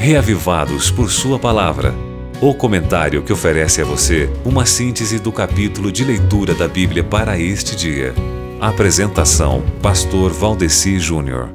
Reavivados por Sua Palavra. O comentário que oferece a você uma síntese do capítulo de leitura da Bíblia para este dia. Apresentação: Pastor Valdeci Júnior.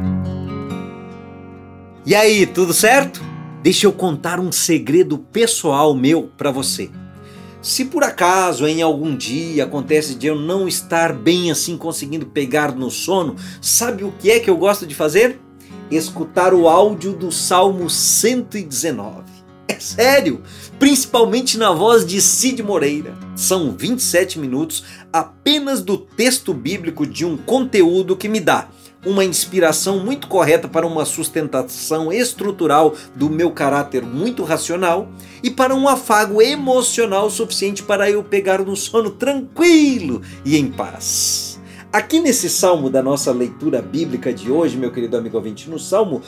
E aí, tudo certo? Deixa eu contar um segredo pessoal meu para você. Se por acaso em algum dia acontece de eu não estar bem assim conseguindo pegar no sono, sabe o que é que eu gosto de fazer? Escutar o áudio do Salmo 119. É sério, principalmente na voz de Cid Moreira. São 27 minutos apenas do texto bíblico de um conteúdo que me dá uma inspiração muito correta para uma sustentação estrutural do meu caráter muito racional e para um afago emocional suficiente para eu pegar no sono tranquilo e em paz. Aqui nesse salmo da nossa leitura bíblica de hoje, meu querido amigo ouvinte, no Salmo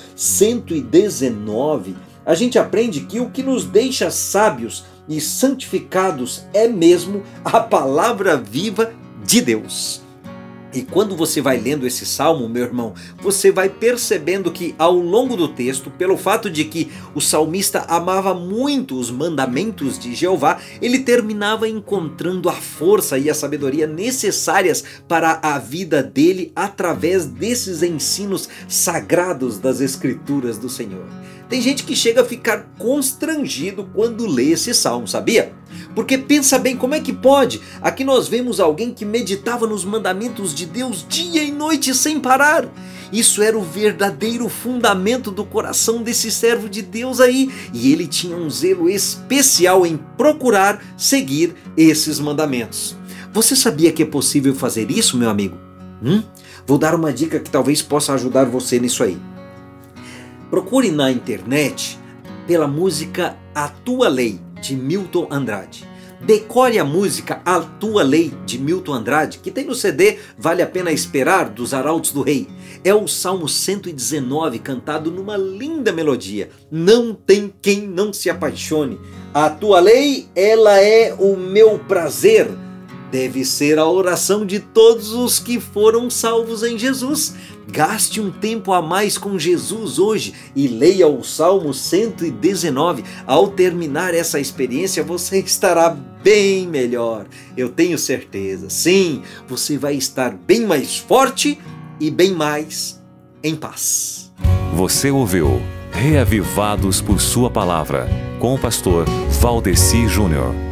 119, a gente aprende que o que nos deixa sábios e santificados é mesmo a palavra viva de Deus. E quando você vai lendo esse salmo, meu irmão, você vai percebendo que ao longo do texto, pelo fato de que o salmista amava muito os mandamentos de Jeová, ele terminava encontrando a força e a sabedoria necessárias para a vida dele através desses ensinos sagrados das Escrituras do Senhor. Tem gente que chega a ficar constrangido quando lê esse salmo, sabia? Porque pensa bem, como é que pode? Aqui nós vemos alguém que meditava nos mandamentos de Deus dia e noite sem parar. Isso era o verdadeiro fundamento do coração desse servo de Deus aí. E ele tinha um zelo especial em procurar seguir esses mandamentos. Você sabia que é possível fazer isso, meu amigo? Vou dar uma dica que talvez possa ajudar você nisso aí. Procure na internet pela música A Tua Lei, de Milton Andrade. Decore a música A Tua Lei, de Milton Andrade, que tem no CD Vale a Pena Esperar, dos Arautos do Rei. É o Salmo 119, cantado numa linda melodia. Não tem quem não se apaixone. A tua lei, ela é o meu prazer. Deve ser a oração de todos os que foram salvos em Jesus. Gaste um tempo a mais com Jesus hoje e leia o Salmo 119. Ao terminar essa experiência, você estará bem melhor. Eu tenho certeza. Sim, você vai estar bem mais forte e bem mais em paz. Você ouviu Reavivados por Sua Palavra, com o pastor Valdeci Júnior.